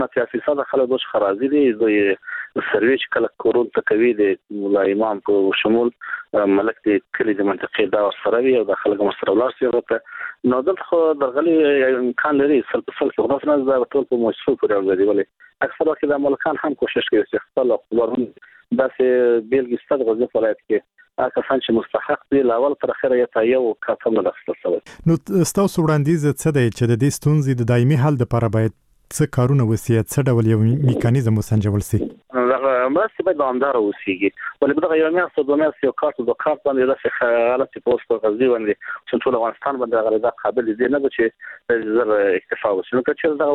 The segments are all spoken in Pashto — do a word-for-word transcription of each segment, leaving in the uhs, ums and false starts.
سیاسي ساده خلک دوش خرازي دي دوی سروي چې کله کورون تکوي د مولا امام په شمول ملک د کلی د منطقې دا سره وي او د خلک مسترولار سي ورته نو دلته درغلي امکان لري سل په سل کې غوښنه دا ټول په مؤسسو پورې اړه لري ولې اکثر وخت د ملکان هم کوشش کوي چې خپل خبرونه داسې بیلګې ستاسو غوښنه ولایت کې کسان چې مستحق دي لاول تر اخره یې تایو کاتم نه لاسته نو تاسو وړاندیز څه دی چې د دې ستونزې د دایمي حل لپاره باید څه کارونه وسی څه ډول یو میکانیزم وسنجول سي دا مرسته باید دوامدار اوسېږي ولې بده یو میاشت دوه میاشتې یو کارت د کارت باندې د حالت په اوس په غزي باندې چې ټول افغانستان باندې غلطه قابل دي نه چې زر اکتفا وشي نو چې دا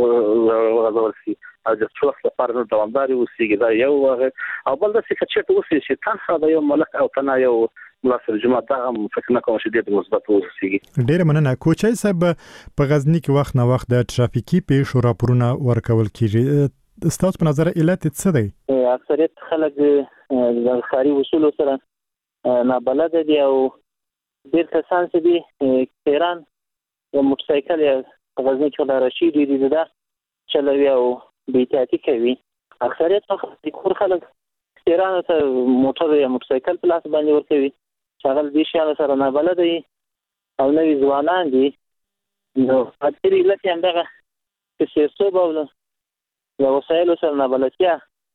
غوړ شي او د څو وخت لپاره دوامدار اوسېږي دا یو او بل د څه چې اوسې چې تنها د یو ملک او تنها یو ملاسر جمعه دا هم فکر نه کوم چې ډېر مثبت اوسېږي ډېر مننه کوچای صاحب په غزنی کې وخت نه وخت د ټرافیکي پیښو راپورونه ورکول کیږي ستاسو په نظر علت څه دی اکثریت خلک د خاري اصول سره نابلد دي او ډېر کسان چې دي تهران یو موټرسایکل په غزنی کې لا رشید دي دا چلوي او بیتاتی کوي اکثریت خلک خلک تهران ته موټر یا موټرسایکل په لاس باندې ورکوي شغل دي شاله سره نه بلد دي او نوې ځوانان دي نو اکثري لکه همدغه چې څه بوله یا وسایل سره نه بلدتیا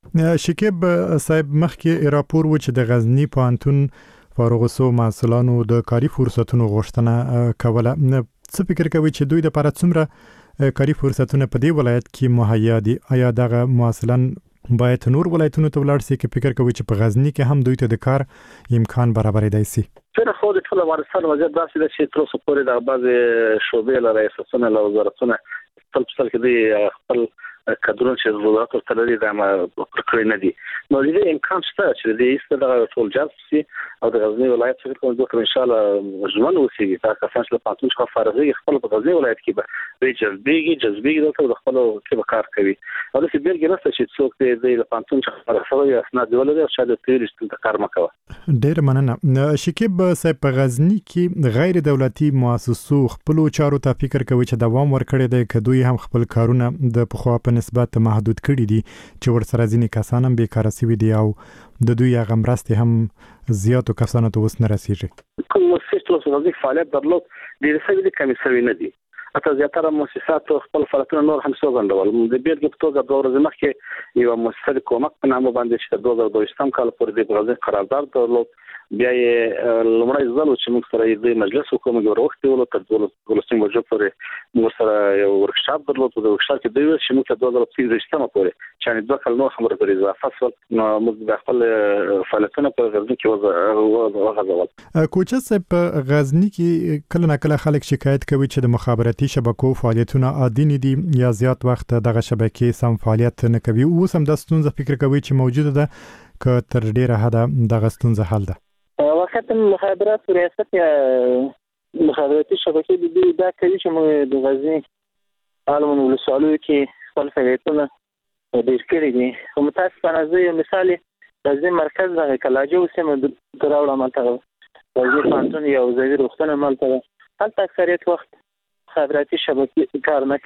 شکیب صاحب مخکې راپور و چې د غزنی پوهنتون فارغ الصحو محصلانو د کاري فرصتونو غوښتنه کوله څه فکر کوي چې دوی د لپاره څومره کاري فرصتونه په دې ولایت کې مهیا دي آیا دغه محصلان باید نور ولایتونو ته ولاړ شي کې فکر کوي چې په غزنی کې هم دوی ته د کار امکان برابرېدای شي سره خو د ټول افغانستان وضعیت داسې ده چې تر اوسه پورې د بعضې شعبې له رئیسانو له وزارتونو خپل خپل کې د خپل کډرونو چې وزارت ورته لري دا ما پرکړې نه دي نو دې امکان شته چې دې ایستله ټول جذب شي او د غزنی ولایت څخه کوم دوه ان شاء الله ژوند وسیږي تاسو څنګه په پاتون څخه فارغي خپل په غزنی ولایت کې به وی جذبېږي جذبېږي دلته خپل کې به کار کوي او د بیلګې نشته چې څوک دې د پاتون څخه فارغوي اسناد ولري او شاید تیر استل کار مکوه ډېر مننه شکیب صاحب په غزنی کې غیر دولتي مؤسسو خپل چارو ته فکر کوي چې دوام ورکړي دی که دوی هم خپل کارونه د پخوا په نسبت محدود کړي دي چې ورسره ځینې کسان هم بیکاره شوي دي او د دوی هغه مرستې هم زیاتو کسانو ته اوس نه رسیږي کوم مؤسسې چې وظیفه فعالیت درلود ډېر څه دي کمی شوي نه دي اته زیاتره مؤسسات خپل فعالیتونه نور هم سوګندول د بیلګې په توګه د ورځې مخکې یو مؤسسه کومک په نامه باندې چې د دوه زره دوه کال پورې د غزنی قرارداد درلود بیا یې لومړی ځل چې موږ سره د مجلس حکومت یو وخت ولو تر دولسم وجو پورې موږ سره یو ورکشاپ درلود د ورکشاپ کې دوی چې موږ ته دوه زره پنځه پورې چې دوه کال نو خبره پرې اضافه شول نو موږ د خپل فعالیتونه په غزنی کې وغځول کوچه صاحب په غزنی کې کله نه کله خلک شکایت کوي چې د مخابراتي شبکو فعالیتونه عادي نه دي یا زیات وخت دغه شبکې سم فعالیت نه کوي اوس هم د ستونزې فکر کوي چې موجوده ده که تر ډیره حده دغه ستونزه حل ده وخت مخابرات ریاست یا مخابراتي شبکې د دا کوي چې موږ د غزنی عالمونو ولسوالۍ کې خپل فعالیتونه ډېر کړي دي خو متاسفانه زه یو مثال غزنی مرکز دغه کلاجو سیمه ته راوړم هلته غزنی پوهنتون یو ځایي روغتون هم هلته ده هلته اکثریت وخت مخابراتي شبکې کار نه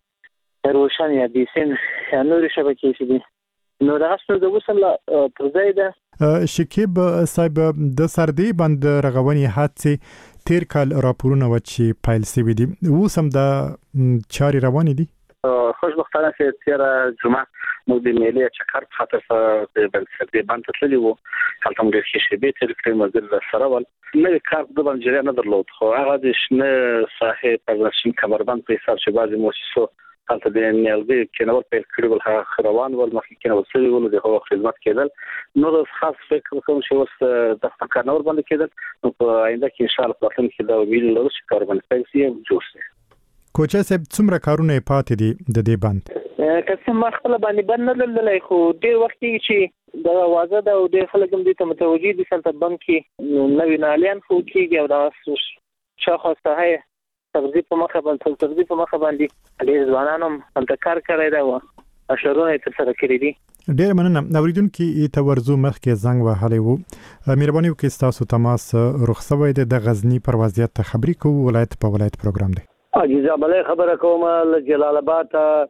کوي روشن یا بیسین یا نورې شبکې چې دي نو دا څه د وسله پر ځای ده شکیب صاحب د سردی بند رغونې حادثه تیر کال راپورونه و چې پایل شوي دي اوس هم د چارې روانې دي خوشبختانه چې تیر جمعه موږ د ملي چکر په خاطر په بل سردی بند تللی وو هلته موږ کې شیبې تیر کړم مزل سره ول نو کار د باندې جریان نه درلود خو هغه د شنه ساحه په شین کمربند په حساب چې بعضی مؤسسو هلته د نیالګي کېنول پیل کړي ول هغه روان ول مخکې کېنول سوي ول د هغو خدمت کېدل نو د خاص فکر کوم چې اوس د فکر نور باندې کېدل نو په آینده کې ان شاء الله په خپل کې دا ویل لرو چې کار باندې پیسې جوړ شي کوچا صاحب څومره کارونه پاتې دي د دې بند کله ما خپل باندې بند نه لرلای خو ډېر وخت چې دا واځه دا ډېر خلک هم دې ته متوجي دي چې بند کې نوې نالیان خو کېږي او دا شاخصه هي ترځي په مخه باندې ترځي په مخه باندې ډېر ځوانان هم هلته کار کوي دا و اشارونه تر سره کړی دي ډېر مننه اوریدونکو ته ورزو مخکې زنګ وهلی وو مهرباني وکړئ تاسو تماس رخصوي د غزنی پر وضعیت ته خبرې کوو ولایت په ولایت پروګرام دی عزیز علی خبره کوم له جلال آباد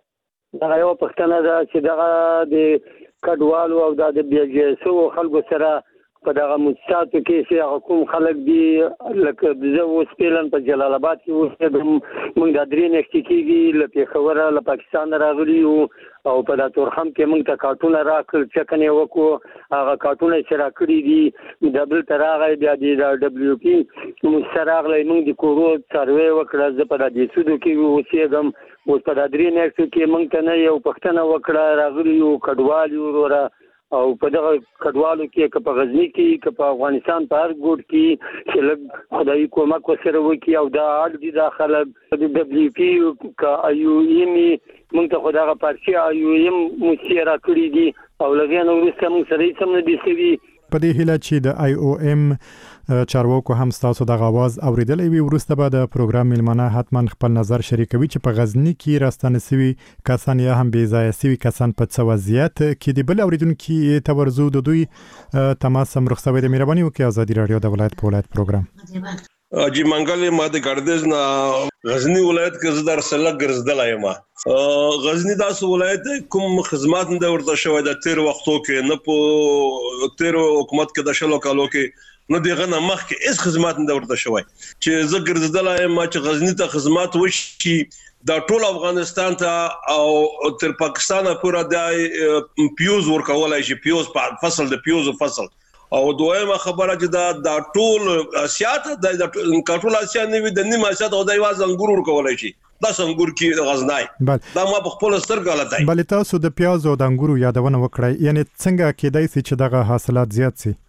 دا یو پښتنه ده چې دغه د کډوالو او د بیاجسو خلکو سره په دغه مؤسساتو کې چې کوم خلک دي لکه زه اوس پیلن په جلال آباد کې اوسېږم، موږ د درې میاشتې کېږي له پېښوره له پاکستان راغلي یو او په دا تورخم کې موږ ته کارټونه راکړل، چکنې یې وکړو، هغه کارټونه چې راکړي دي د دلته راغی، بیا د ډبلیو پي مؤسسه راغلی، موږ د کورو څاروی وکړه، زه په دا دیسودو کې اوسېږم، اوس په دا درې میاشتو کې موږ ته نه یو پوښتنه وکړه، راغلي یو کډوال یو وروره او په دغه کډوالو کې که په غزني کې که په افغانستان په هر ګوټ کې چې لږ خدایي کومک ورسره وکړي او دا اړ دي دا خلک د ډبلیو پي که ایو ایم موږ ته خو دغه پارچې ایو ایم موسسې راکړي دي او له هغې نه وروسته موږ سره هېڅ هم نه دي شوي. په دې هیله چې د آی او ایم چارواکو هم ستاسو د غواز اوریدلې وي، وروسته به د پروګرام میلمانه حتما خپل نظر شریکوي چې په غزني کې راستنه سوي کسان یا هم بې ځایه سوي کسان په څه وضعیت کې دي. بل اوریدونکي ته ورځو د دوی تماس هم رخصوي د مهرباني وکړئ ازادي رادیو د ولایت په ولایت پروګرام. جی منګل ما د ګردز نه غزنی ولایت کې زدار سره ګرځدل یم. غزنی داس ولایت کوم خدمات نه ورته شوی د تیر وختو کې نه په تیر حکومت کې د شلو کالو کې نه دغه نه مخ کې هیڅ خدمات نه ورته شوی چې زه ګرځدل یم چې غزنی ته خدمات وشي دا ټول افغانستان ته او تر پاکستان پورې د پیوز ورکولای شي، پیوز په فصل د پیوز فصل او دویمه خبره چې دا د ټول اسیا ته د ټول اسیا نه د نیمه اسیا ته د یواز انګور ورکولای شي، دا څنګه کې غزنای دا ما په خپل سترګه غلطای. بل تاسو د پیاز او د انګورو یادونه وکړئ، یعنی څنګه کېدای شي چې دغه حاصلات زیات شي؟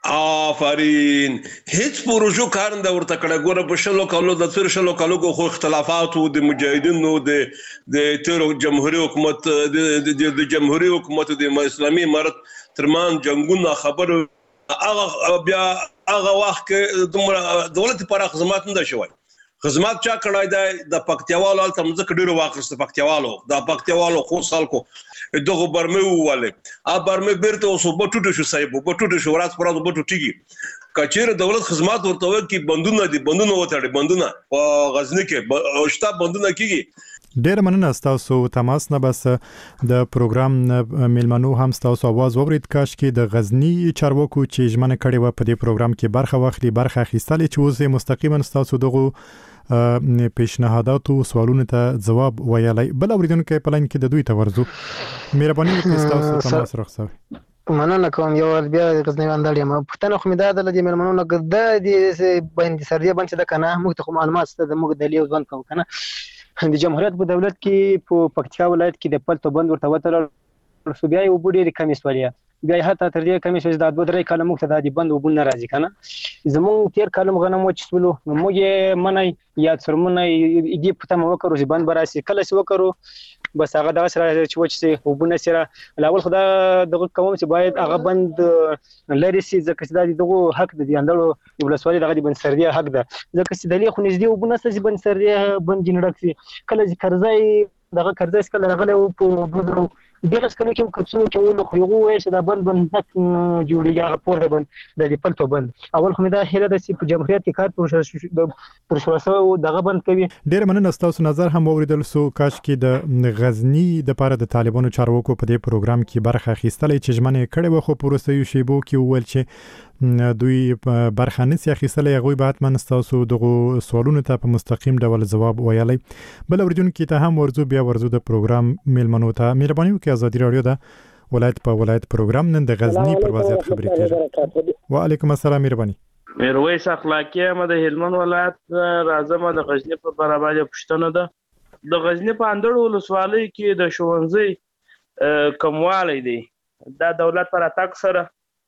آفرین هیڅ پروژو کار نه ورته کړه. ګوره په شلو کالو د تیر شلو کالو خو اختلافات او د مجاهدینو د د تیر جمهوریت حکومت د د جمهوریت حکومت د اسلامي امارت ترمان جنگونه خبر هغه بیا هغه وخت کې دولت پر خدمات نه شوی. خدمات چا کړای دی د پکتیوالو تل مزه ډیرو واخصه پکتیوالو د پکتیوالو خو سالکو دغه برمه واله ا برمه بیرته اوس په ټوټه شو صاحب په ټوټه شو راز پر په ټوټیږي کچېره دولت خدمات ورته وکي بندونه دي بندونه وته بندونه په غزنی کې او شتا بندونه کیږي. ډیر مننه تاسو تماس نه بس د پروګرام میلمنو هم تاسو आवाज اورید کاش کې د غزنی چارواکو چې ژمنه کړې و په دې پروګرام کې برخه واخلي برخه اخیستل چې اوس مستقیما تاسو دغه پیشنهادات او سوالونه ته جواب ویلای. بل اوریدونکو په لاین کې د دوی ته ورځو مهرباني وکړئ تاسو تماس راخصوي. مننه کوم یو بیا غزنی وندل یم پښتنه خو مې دا د میلمنو نه د دې باندې سردی باندې د کنه موږ ته معلومات ست د موږ د لیو ځوان کو کنه د جمهوریت په دولت کې په پکتیا ولایت کې د پلتو بند ورته وتل شو، بیا یو بډې کمیس ولیا بیا حتی تر دې کمیس د دوه درې کاله موږ ته د بند وبون ناراضي کنه زموږ تیر کالم غنم وچسولو موږ یې منای یا څرمنه دې پته مو وکړو چې بند براسي کله څه وکړو بس هغه دا سره چې وچسي وبونه سره لاول خدا دغه کوم چې باید هغه بند لري سي ځکه چې دغه حق د اندړو ولسوالۍ دغه بند سردي حق ده ځکه چې د لې خو نږدې وبونه سره بند سردي بند جنړک کله چې قرضای دغه قرضای کله راغله او په دغه څنګه کوم کڅو کې نو خو یو وایي چې دا بند بند جوړیږي هغه پور بند د دې پلتو بند اول خو دا هله د په جمهوریت کې کار پر پروسه دغه بند کوي. ډیر مننه تاسو نظر هم اوریدل سو کاش کې د غزنی د پاره د طالبانو چارواکو په دې پروګرام کې برخه اخیستلې چې ژمنه کړې و خو پروسه یو شیبو کې ول چې دوی برخه نسی اخیستلې هغه به حتما تاسو دغه سوالونو ته په مستقیم ډول جواب ویلای. بل اوریدونکو ته هم ورزو بیا ورزو د پروګرام میلمنو ته مهرباني وکړئ ازادي رادیو دا ولایت په ولایت پروګرام نن د غزنی پر وضعیت خبرې کوي. وعلیکم السلام مهرباني. میرویس اخلاقی ما د هلمند ولایت راځم د غزنی په برابر پښتنه ده د غزنی په اندړ ولسوالۍ کې د شونځي کموالی دی دا دولت پر اتاک سره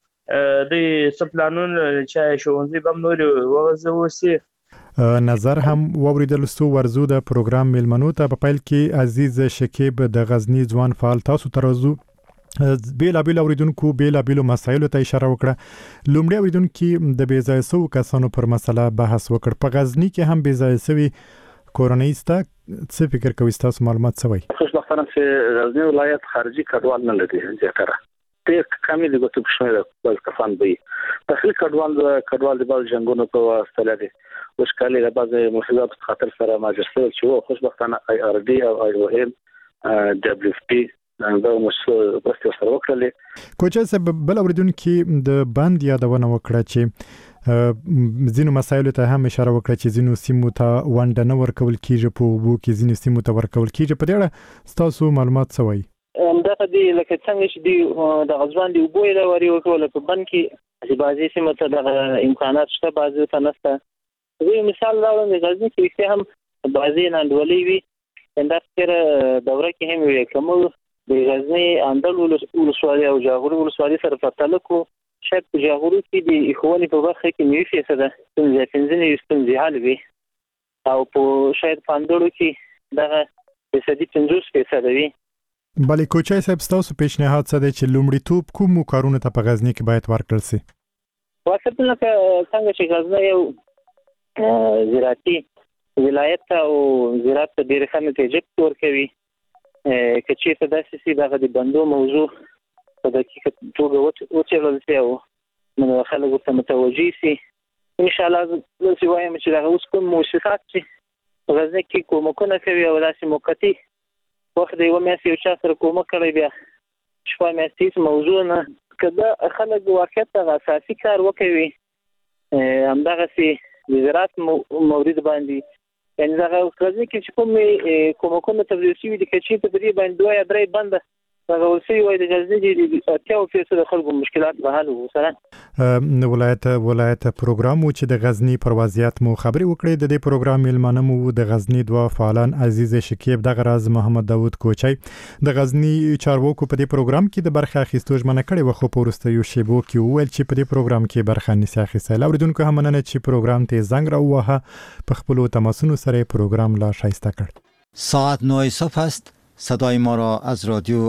د سپلانون چې شونځي بم نور وغځوسی نظر هم ووریدل سو ورزو د پروګرام میلمنو ته په پیل کې عزیز شکیب د غزنی ځوان فعال تاسو ترزو بیل بیل اوریدونکو بیل بیل مسایلو ته اشاره وکړه. لومړی اوریدونکو د بیځای سو کسانو پر مسله بحث وکړ. په غزنی کې هم بیځای سوي کورنۍ ستا څه فکر کوي تاسو معلومات سوي؟ خوشبختانه چې غزنی ولایت خارجي کډوال نه لري ځکه ډېر کمی دي ګوتو پښنه د کفان به داخلي کډوال کډوال د بل جنگونو په واسطه لري وشکالي د بعض مفیدات خاطر سره ماجستر چې هو خوشبختانه آی ار ډي او آی او ام دبليو اف پی دا مؤسسه بس سره وکړلې. کوچا صاحب بل اوریدونکو د باند یادونه وکړه چې زینو مسایلو ته هم اشاره وکړه چې زینو سیمو ته ونډه نه ورکول کیږي په وبو کې زینو سیمو ته ورکول کیږي. په دې اړه تاسو معلومات څه وایي؟ همدغه دی لکه څنګه چې دی د غزوان دی وبو یې دا وری وکول په بند کې چې بعضی سیمو ته د امکانات شته بعضی ته نشته. زه مثال راوړم د غزنی کې هم بعضی ناندولې وي دا ستر دوره کې هم وي کوم د غزنی اندل ولسوالۍ او جاغوري ولسوالۍ سره پرتله کو شاید په جاغوري کې د اخواني په برخه کې نوي فیصده څنګه څنګه ستونزې حل وي او په شاید پاندړو کې دغه فیصدي پنځوس فیصده وي. بلې کوچای صاحب تاسو پیشنهاد څه دی چې لومړیتوب کوم کارونه ته په غزنی کې باید ورکړل شي؟ واقعا لکه څنګه چې غزنی یو زراعتي ولایت او زراعت ته ډېر ښه نتیجه ورکوي که چېرته داسې شي دغه د بندو موضوع په دقیقه توګه وڅېړل شي او نو خلک ورته متوجه شي انشاءالله داسې وایم چې دغه اوس کوم مؤسسات چې په غزنی کې کومکونه کوي او داسې موقتي وخت د یوه میاشتې یو چا سره کومک کړی بیا شپه میاشتې هېڅ موضوع نه که دا خلک واقعیت دغه اساسي کار وکوي همدغسې د زراعت مورد باندې یعنې دغه غزني کې چې کومې کومکونه تبدیل شوي دي که چېرته په دې باندې دوه یا درې بنده دغه شوي وای د غزني د اتیاوو فیصده خلکو مشکلات به حل وسره ولایت ولایت پروګرام و چې د غزني پر وضعیت مو خبرې وکړې. د دې پروګرام میلمانه مو د غزني دوه فعالان عزیز شکیب دغه راز محمد داوود کوچای د غزني چارواکو په دې پروګرام کې د برخه اخیستو ژمنه کړې و خو په وروستیو شیبو کې وویل چې په دې پروګرام کې برخه نشي اخیستلی. اوریدونکو هم مننه چې پروګرام ته زنګ راووهه په خپلو تماسونو سره پروګرام لا ښایسته کړ. ساعت نه صبح است. صدای ما را از رادیو